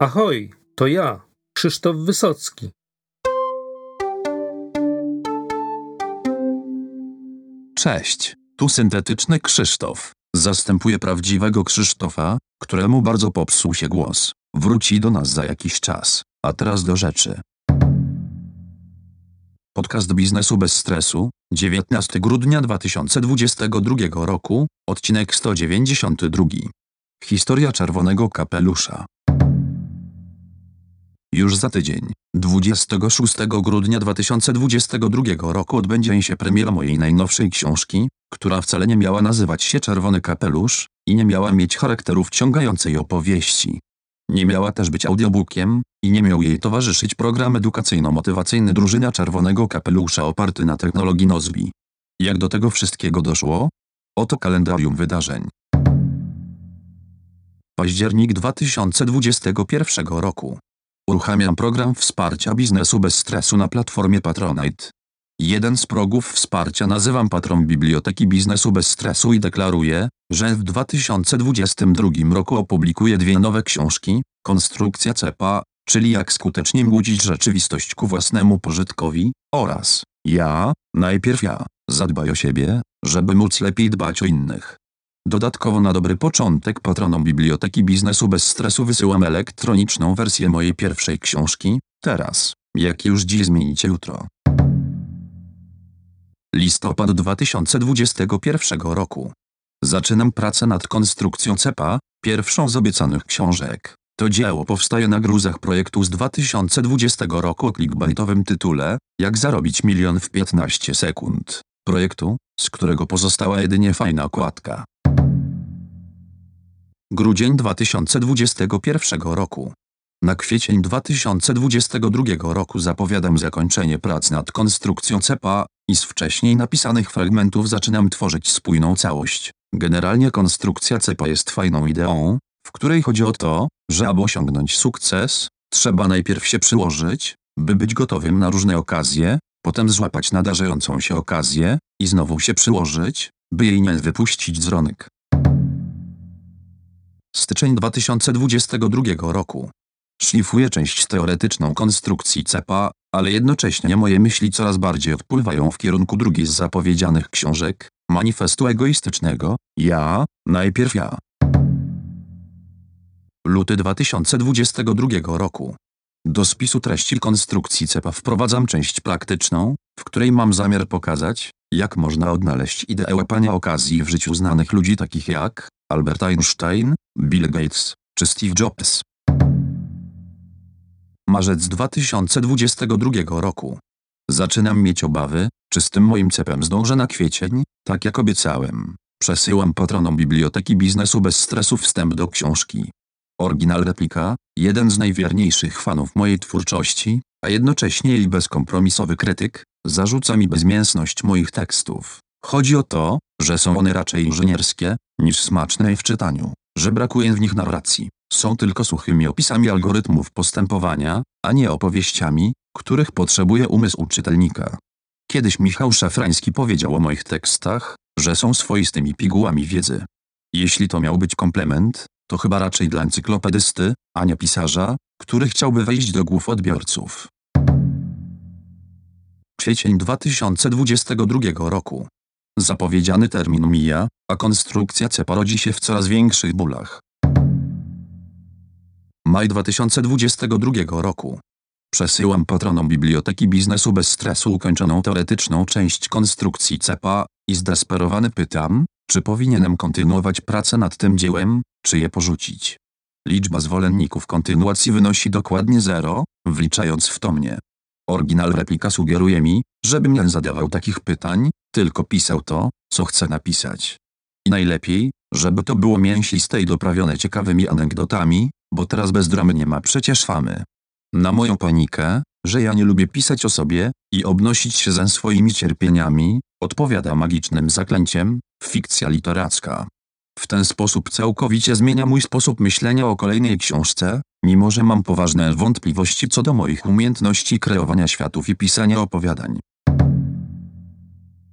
Ahoj, to ja, Krzysztof Wysocki. Cześć, tu syntetyczny Krzysztof. Zastępuję prawdziwego Krzysztofa, któremu bardzo popsuł się głos. Wróci do nas za jakiś czas, a teraz do rzeczy. Podcast Biznesu bez stresu, 19 grudnia 2022 roku, odcinek 192. Historia czerwonego kapelusza. Już za tydzień, 26 grudnia 2022 roku odbędzie się premiera mojej najnowszej książki, która wcale nie miała nazywać się Czerwony kapelusz i nie miała mieć charakteru wciągającej opowieści. Nie miała też być audiobookiem i nie miał jej towarzyszyć program edukacyjno-motywacyjny Drużyna Czerwonego Kapelusza oparty na technologii Nozbi. Jak do tego wszystkiego doszło? Oto kalendarium wydarzeń. Październik 2021 roku. Uruchamiam program wsparcia biznesu bez stresu na platformie Patronite. Jeden z progów wsparcia nazywam patron Biblioteki Biznesu bez stresu i deklaruję, że w 2022 roku opublikuję 2 nowe książki, Konstrukcja cepa, czyli jak skutecznie młodzić rzeczywistość ku własnemu pożytkowi, oraz najpierw ja, zadbaj o siebie, żeby móc lepiej dbać o innych. Dodatkowo na dobry początek patronom Biblioteki Biznesu bez stresu wysyłam elektroniczną wersję mojej pierwszej książki, teraz, jak już dziś zmienicie jutro. Listopad 2021 roku. Zaczynam pracę nad konstrukcją cepa, pierwszą z obiecanych książek. To dzieło powstaje na gruzach projektu z 2020 roku o clickbaitowym tytule Jak zarobić 1 000 000 w 15 sekund. Projektu, z którego pozostała jedynie fajna okładka. Grudzień 2021 roku. Na kwiecień 2022 roku zapowiadam zakończenie prac nad konstrukcją cepa i z wcześniej napisanych fragmentów zaczynam tworzyć spójną całość. Generalnie konstrukcja cepa jest fajną ideą, w której chodzi o to, że aby osiągnąć sukces, trzeba najpierw się przyłożyć, by być gotowym na różne okazje, potem złapać nadarzającą się okazję i znowu się przyłożyć, by jej nie wypuścić z rąk. Styczeń 2022 roku. Szlifuję część teoretyczną konstrukcji cepa, ale jednocześnie moje myśli coraz bardziej odpływają w kierunku drugiej z zapowiedzianych książek, Manifestu egoistycznego, najpierw ja. Luty 2022 roku. Do spisu treści konstrukcji cepa wprowadzam część praktyczną, w której mam zamiar pokazać, jak można odnaleźć ideę łapania okazji w życiu znanych ludzi takich jak Albert Einstein, Bill Gates czy Steve Jobs. Marzec 2022 roku. Zaczynam mieć obawy, czy z tym moim cepem zdążę na kwiecień, tak jak obiecałem. Przesyłam patronom Biblioteki Biznesu bez stresu wstęp do książki. Oryginal replika, jeden z najwierniejszych fanów mojej twórczości, a jednocześnie jej bezkompromisowy krytyk, zarzuca mi bezmięsność moich tekstów. Chodzi o to, że są one raczej inżynierskie, niż smaczne w czytaniu, że brakuje w nich narracji, są tylko suchymi opisami algorytmów postępowania, a nie opowieściami, których potrzebuje umysł czytelnika. Kiedyś Michał Szafrański powiedział o moich tekstach, że są swoistymi pigułami wiedzy. Jeśli to miał być komplement, to chyba raczej dla encyklopedysty, a nie pisarza, który chciałby wejść do głów odbiorców. Kwiecień 2022 roku. Zapowiedziany termin mija, a konstrukcja cepa rodzi się w coraz większych bólach. Maj 2022 roku. Przesyłam patronom Biblioteki Biznesu bez stresu ukończoną teoretyczną część konstrukcji cepa i zdesperowany pytam, czy powinienem kontynuować pracę nad tym dziełem, czy je porzucić. Liczba zwolenników kontynuacji wynosi dokładnie 0, wliczając w to mnie. Oryginal replika sugeruje mi, żebym nie zadawał takich pytań, tylko pisał to, co chcę napisać. I najlepiej, żeby to było mięsiste i doprawione ciekawymi anegdotami, bo teraz bez dramy nie ma przecież famy. Na moją panikę, że ja nie lubię pisać o sobie i obnosić się ze swoimi cierpieniami, odpowiada magicznym zaklęciem, fikcja literacka. W ten sposób całkowicie zmienia mój sposób myślenia o kolejnej książce, mimo że mam poważne wątpliwości co do moich umiejętności kreowania światów i pisania opowiadań.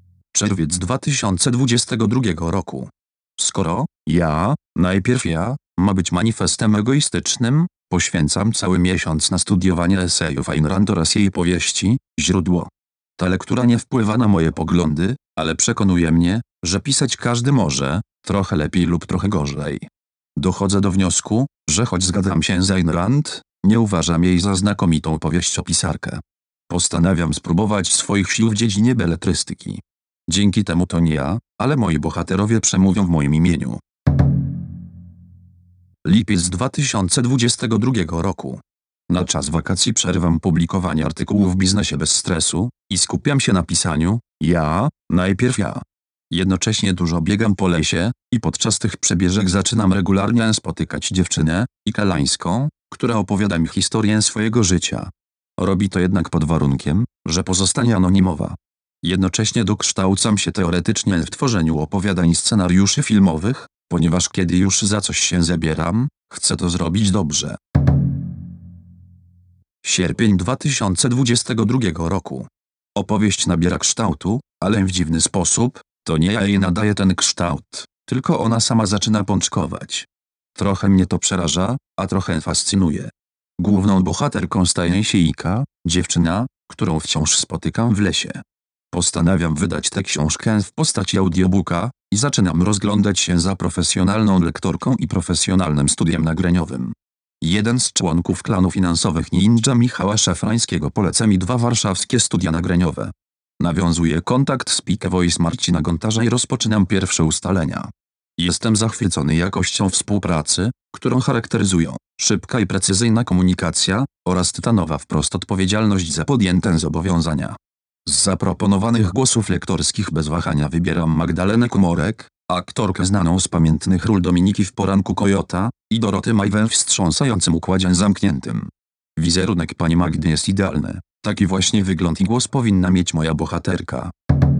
Czerwiec 2022 roku. Skoro najpierw ja ma być manifestem egoistycznym, poświęcam cały miesiąc na studiowanie esejów Ayn Rand oraz jej powieści, Źródło. Ta lektura nie wpływa na moje poglądy, ale przekonuje mnie, że pisać każdy może, trochę lepiej lub trochę gorzej. Dochodzę do wniosku, że choć zgadzam się z Ayn Rand, nie uważam jej za znakomitą powieściopisarkę. Postanawiam spróbować swoich sił w dziedzinie beletrystyki. Dzięki temu to nie ja, ale moi bohaterowie przemówią w moim imieniu. Lipiec 2022 roku. Na czas wakacji przerwam publikowanie artykułów w biznesie bez stresu i skupiam się na pisaniu, najpierw ja. Jednocześnie dużo biegam po lesie i podczas tych przebieżek zaczynam regularnie spotykać dziewczynę, Ikalańską, która opowiada mi historię swojego życia. Robi to jednak pod warunkiem, że pozostanie anonimowa. Jednocześnie dokształcam się teoretycznie w tworzeniu opowiadań i scenariuszy filmowych, ponieważ kiedy już za coś się zabieram, chcę to zrobić dobrze. Sierpień 2022 roku. Opowieść nabiera kształtu, ale w dziwny sposób, to nie ja jej nadaję ten kształt, tylko ona sama zaczyna pączkować. Trochę mnie to przeraża, a trochę fascynuje. Główną bohaterką staje się Ika, dziewczyna, którą wciąż spotykam w lesie. Postanawiam wydać tę książkę w postaci audiobooka i zaczynam rozglądać się za profesjonalną lektorką i profesjonalnym studiem nagraniowym. Jeden z członków klanu finansowych Ninja Michała Szafrańskiego poleca mi 2 warszawskie studia nagraniowe. Nawiązuję kontakt z Peak Voice Marcina Gontarza i rozpoczynam pierwsze ustalenia. Jestem zachwycony jakością współpracy, którą charakteryzują szybka i precyzyjna komunikacja oraz tytanowa wprost odpowiedzialność za podjęte zobowiązania. Z zaproponowanych głosów lektorskich bez wahania wybieram Magdalenę Kumorek, aktorkę znaną z pamiętnych ról Dominiki w Poranku Kojota i Doroty Maj we wstrząsającym układzie zamkniętym. Wizerunek pani Magdy jest idealny, taki właśnie wygląd i głos powinna mieć moja bohaterka.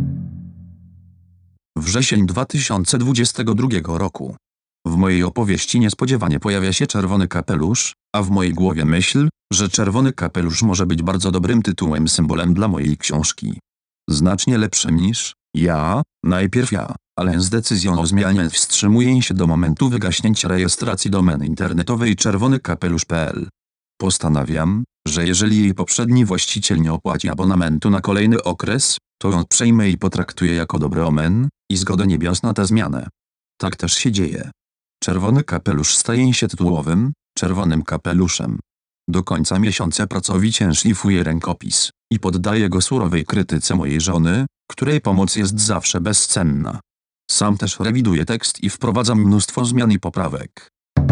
Wrzesień 2022 roku. W mojej opowieści niespodziewanie pojawia się Czerwony Kapelusz, a w mojej głowie myśl, że Czerwony Kapelusz może być bardzo dobrym tytułem, symbolem dla mojej książki. Znacznie lepszym niż najpierw ja, ale z decyzją o zmianie wstrzymuję się do momentu wygaśnięcia rejestracji domeny internetowej czerwonykapelusz.pl. Postanawiam, że jeżeli jej poprzedni właściciel nie opłaci abonamentu na kolejny okres, to ją przejmę i potraktuję jako dobry omen i zgodę niebios na tę zmianę. Tak też się dzieje. Czerwony Kapelusz staje się tytułowym, Czerwonym Kapeluszem. Do końca miesiąca pracowicie szlifuję rękopis i poddaję go surowej krytyce mojej żony, której pomoc jest zawsze bezcenna. Sam też rewiduję tekst i wprowadzam mnóstwo zmian i poprawek.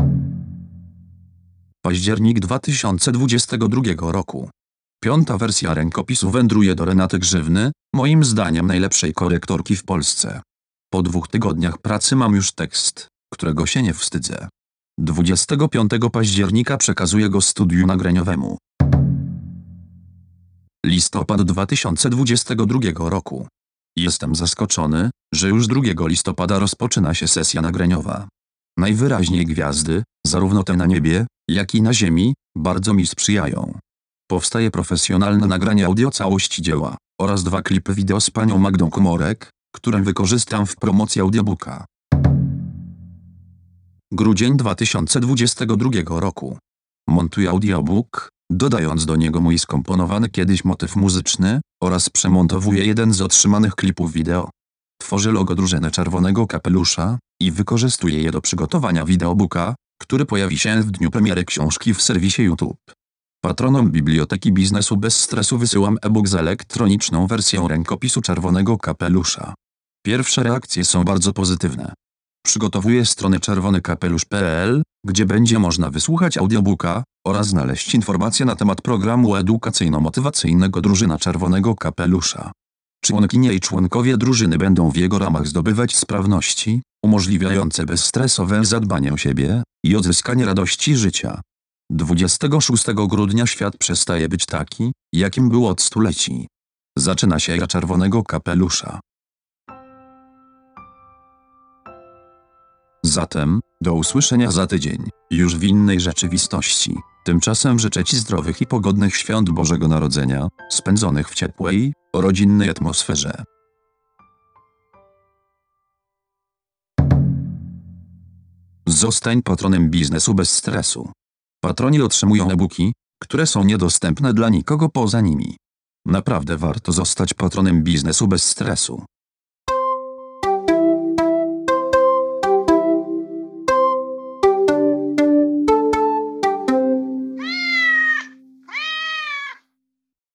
Październik 2022 roku. 5. wersja rękopisu wędruje do Renaty Grzywny, moim zdaniem najlepszej korektorki w Polsce. Po 2 tygodniach pracy mam już tekst, którego się nie wstydzę. 25 października przekazuję go studiu nagraniowemu. Listopad 2022 roku. Jestem zaskoczony, że już 2 listopada rozpoczyna się sesja nagraniowa. Najwyraźniej gwiazdy, zarówno te na niebie, jak i na ziemi, bardzo mi sprzyjają. Powstaje profesjonalne nagranie audio całości dzieła oraz 2 klipy wideo z panią Magdą Kumorek, które wykorzystam w promocji audiobooka. Grudzień 2022 roku. Montuję audiobook, dodając do niego mój skomponowany kiedyś motyw muzyczny oraz przemontowuję jeden z otrzymanych klipów wideo. Tworzę logo drużyny Czerwonego Kapelusza i wykorzystuję je do przygotowania wideobooka, który pojawi się w dniu premiery książki w serwisie YouTube. Patronom Biblioteki Biznesu bez stresu wysyłam e-book z elektroniczną wersją rękopisu Czerwonego Kapelusza. Pierwsze reakcje są bardzo pozytywne. Przygotowuję stronę czerwonykapelusz.pl, gdzie będzie można wysłuchać audiobooka oraz znaleźć informacje na temat programu edukacyjno-motywacyjnego Drużyna Czerwonego Kapelusza. Członkinie i członkowie drużyny będą w jego ramach zdobywać sprawności, umożliwiające bezstresowe zadbanie o siebie i odzyskanie radości życia. 26 grudnia świat przestaje być taki, jakim był od stuleci. Zaczyna się era Czerwonego Kapelusza. Zatem, do usłyszenia za tydzień, już w innej rzeczywistości. Tymczasem życzę Ci zdrowych i pogodnych świąt Bożego Narodzenia, spędzonych w ciepłej, rodzinnej atmosferze. Zostań patronem biznesu bez stresu. Patroni otrzymują e-booki, które są niedostępne dla nikogo poza nimi. Naprawdę warto zostać patronem biznesu bez stresu.